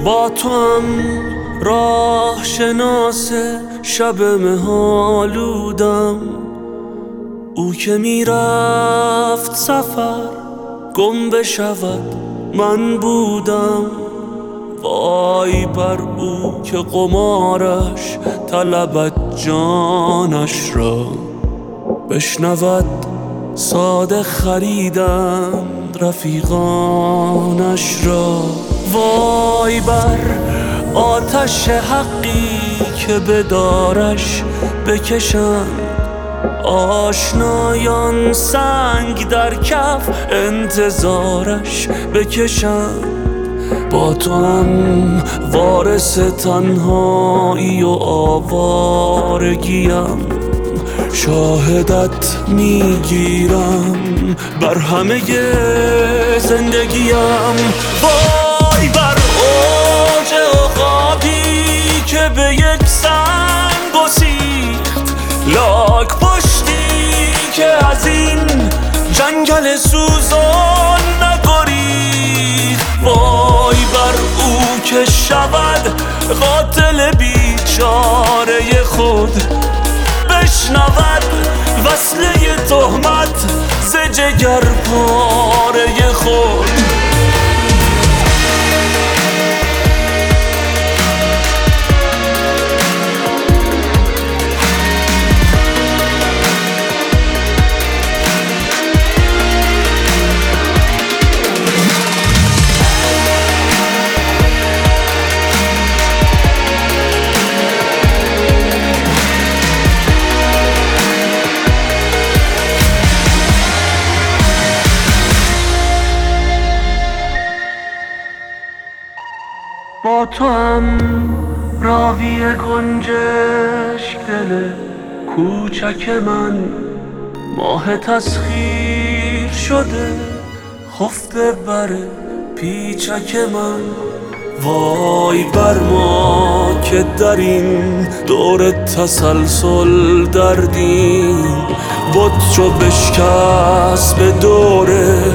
با تو هم راه شناس شب مه‌آلودم، او که میرفت سفر گم بشود من بودم. وای بر او که قمارش طلبد جانش را، بشنود ساده خریدند رفیقانش را. وای بر آتش حقی که به دارش بکشند آشنایان، سنگ در کف انتظارش بکشند. با تو هم وارث تنهایی و آوارگیم، شاهدت میگیرم بر همه زندگیم. وای بر اوج عقابی که به یک سنگ گسیخت، لاک پشتی که از این جنگل سوزان نگریخت. وای بر او که شود قاتل بیچاره خود، بشنود وصله تهمت ز جگر پاره خود. با تو هم راوی گنجشک دل کوچک من، ماه تسخیر شده خفته بر پیچک من. وای بر ما که در این دور تسلسل دردیم، بت چو بشکست به دور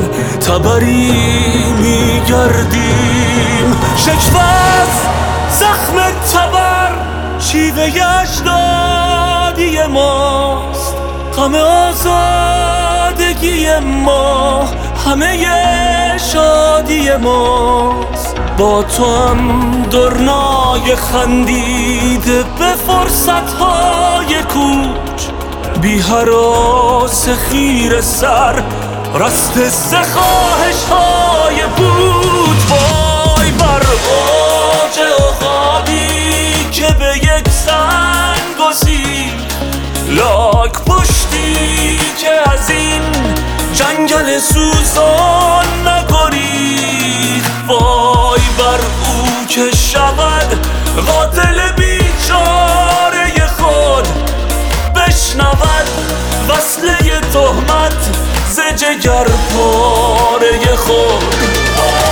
تبری میگردیم. شکوست زخم تبر شیوه اجدادی ماست، غم آزادگی ما همه شادی ماست. با تو هم درنای خندیده به فرصتهای کوچ، بی هراس خیر سر رسته ز خواهش‌های بود. وای بر اوج عقابی که به یک سنگ گسیخت، لاک پشتی که از این جنگل سوزان نگریخت. وای بر او که شود قاتل بیچاره خود، بشنود وصله تهمت ز جگر پاره خود.